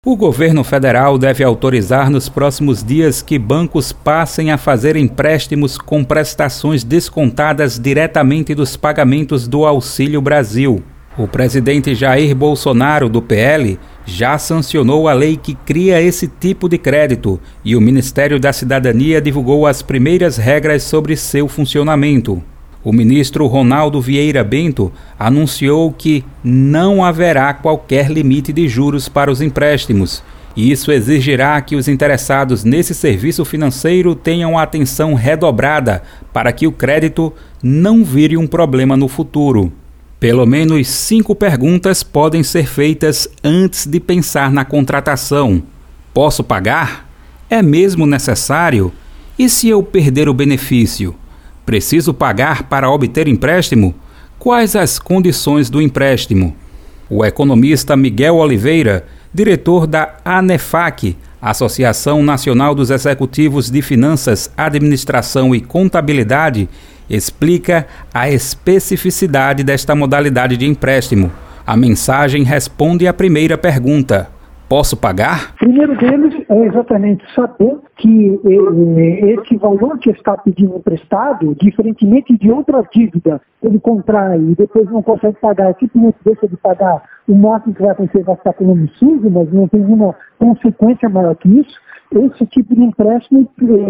O governo federal deve autorizar nos próximos dias que bancos passem a fazer empréstimos com prestações descontadas diretamente dos pagamentos do Auxílio Brasil. O presidente Jair Bolsonaro, do PL, já sancionou a lei que cria esse tipo de crédito e o Ministério da Cidadania divulgou as primeiras regras sobre seu funcionamento. O ministro Ronaldo Vieira Bento anunciou que não haverá qualquer limite de juros para os empréstimos. E isso exigirá que os interessados nesse serviço financeiro tenham atenção redobrada para que o crédito não vire um problema no futuro. Pelo menos 5 perguntas podem ser feitas antes de pensar na contratação. Posso pagar? É mesmo necessário? E se eu perder o benefício? Preciso pagar para obter empréstimo? Quais as condições do empréstimo? O economista Miguel Oliveira, diretor da ANEFAC, Associação Nacional dos Executivos de Finanças, Administração e Contabilidade, explica a especificidade desta modalidade de empréstimo. A mensagem responde à primeira pergunta: posso pagar? O primeiro deles é exatamente saber que esse valor que está pedindo emprestado, diferentemente de outra dívida, ele contrai e depois não consegue pagar, simplesmente deixa de pagar, o máximo que vai acontecer vai ficar com o nome sujo, mas não tem nenhuma consequência maior que isso. Esse tipo de empréstimo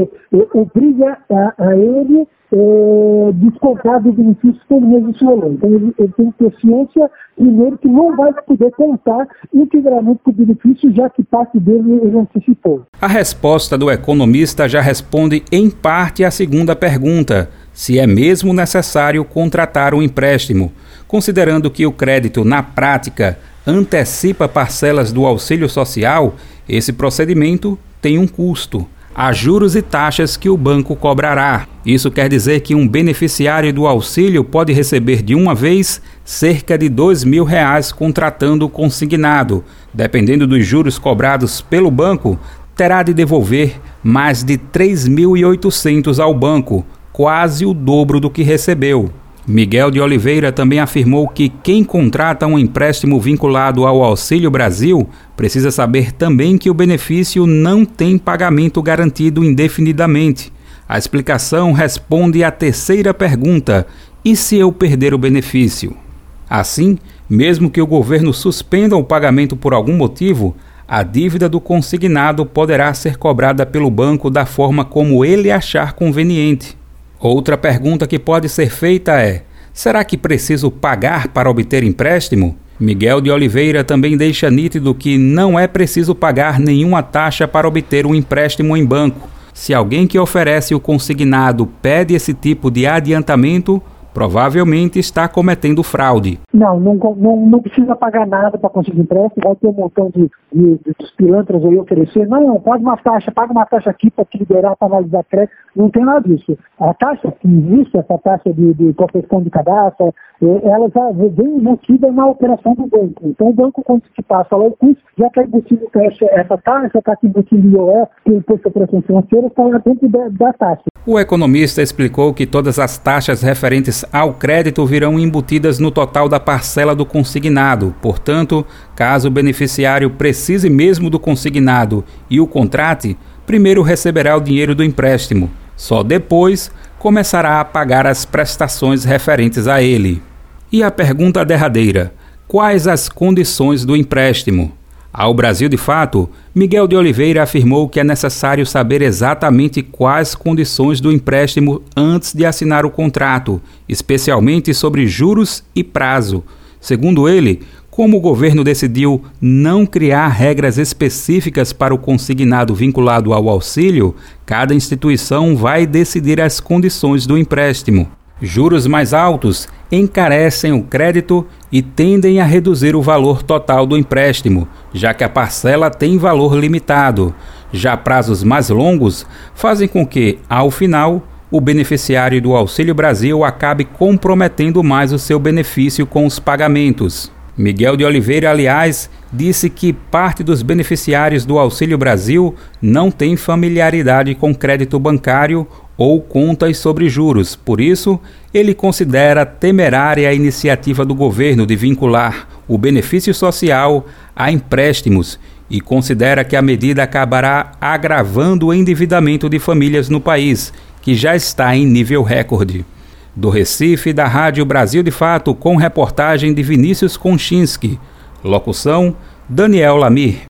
obriga a ele descontar do benefício pelo mesmo valor. Então ele tem que ter ciência, primeiro, que não vai poder contar integralmente com o benefício, já que parte dele ele antecipou. A resposta do economista já responde em parte à segunda pergunta, se é mesmo necessário contratar um empréstimo, considerando que o crédito, na prática, antecipa parcelas do auxílio social. Esse procedimento tem um custo. Há juros e taxas que o banco cobrará. Isso quer dizer que um beneficiário do auxílio pode receber de uma vez cerca de R$2.000 contratando o consignado. Dependendo dos juros cobrados pelo banco, terá de devolver mais de R$3.800 ao banco, quase o dobro do que recebeu. Miguel de Oliveira também afirmou que quem contrata um empréstimo vinculado ao Auxílio Brasil precisa saber também que o benefício não tem pagamento garantido indefinidamente. A explicação responde à terceira pergunta: e se eu perder o benefício? Assim, mesmo que o governo suspenda o pagamento por algum motivo, a dívida do consignado poderá ser cobrada pelo banco da forma como ele achar conveniente. Outra pergunta que pode ser feita é: será que preciso pagar para obter empréstimo? Miguel de Oliveira também deixa nítido que não é preciso pagar nenhuma taxa para obter um empréstimo em banco. Se alguém que oferece o consignado pede esse tipo de adiantamento, provavelmente está cometendo fraude. Não precisa pagar nada para conseguir empréstimo, vai ter um montão de pilantras aí oferecer. Não, paga uma taxa aqui para te liberar, para analisar crédito. Não tem nada disso. A taxa que existe, essa taxa de confecção de cadastro, ela já vem embutida na operação do banco. Então o banco, quando te passa lá o custo, já está embutido essa taxa, está embutido o IOF, que é o Imposto de Operações Financeiras, está lá dentro da taxa. O economista explicou que todas as taxas referentes ao crédito virão embutidas no total da parcela do consignado. Portanto, caso o beneficiário precise mesmo do consignado e o contrate, primeiro receberá o dinheiro do empréstimo. Só depois começará a pagar as prestações referentes a ele. E a pergunta derradeira: quais as condições do empréstimo? Ao Brasil de Fato, Miguel de Oliveira afirmou que é necessário saber exatamente quais condições do empréstimo antes de assinar o contrato, especialmente sobre juros e prazo. Segundo ele, como o governo decidiu não criar regras específicas para o consignado vinculado ao auxílio, cada instituição vai decidir as condições do empréstimo. Juros mais altos encarecem o crédito e tendem a reduzir o valor total do empréstimo, já que a parcela tem valor limitado. Já prazos mais longos fazem com que, ao final, o beneficiário do Auxílio Brasil acabe comprometendo mais o seu benefício com os pagamentos. Miguel de Oliveira, aliás, disse que parte dos beneficiários do Auxílio Brasil não tem familiaridade com crédito bancário ou contas sobre juros. Por isso, ele considera temerária a iniciativa do governo de vincular o benefício social a empréstimos e considera que a medida acabará agravando o endividamento de famílias no país, que já está em nível recorde. Do Recife, da Rádio Brasil de Fato, com reportagem de Vinícius Konchinski. Locução: Daniel Lamir.